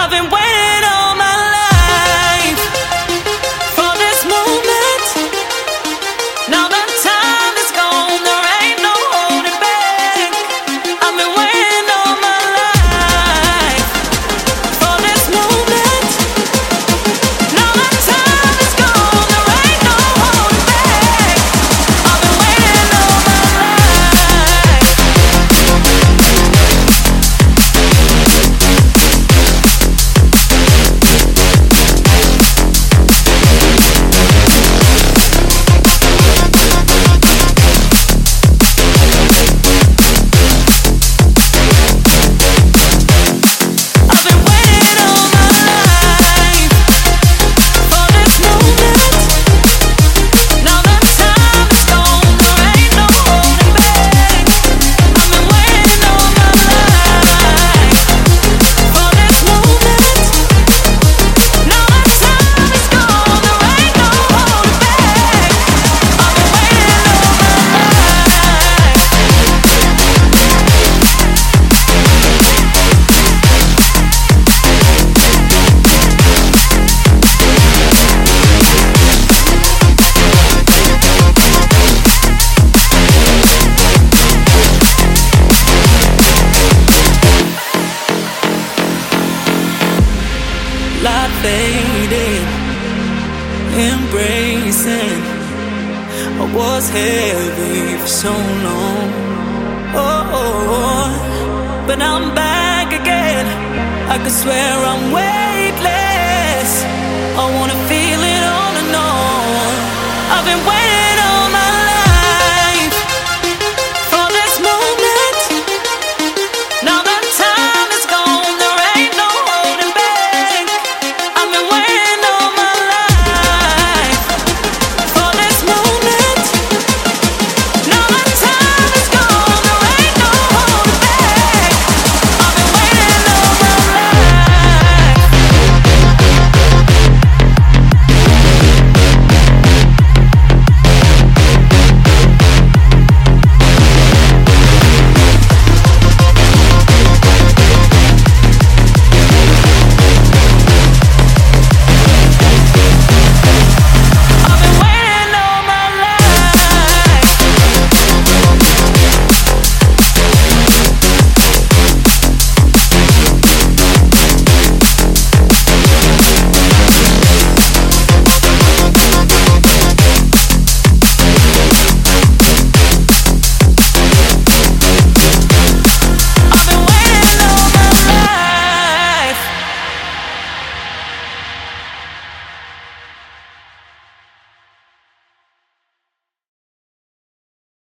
I've been waiting all my life for this moment. Now that time is gone, there ain't no holding back. I've been waiting all my life for this moment. Now that time is gone, there ain't no holding back. I've been waiting all my life. I've been waiting all my life for this moment. Now that time is gone, there ain't no holding back. I've been waiting all my life for this moment. Now that time is gone, there ain't no holding back. I've been waiting all my life. Light faded, embracing. I was heavy for so long. Oh, but now I'm back again. I could swear I'm way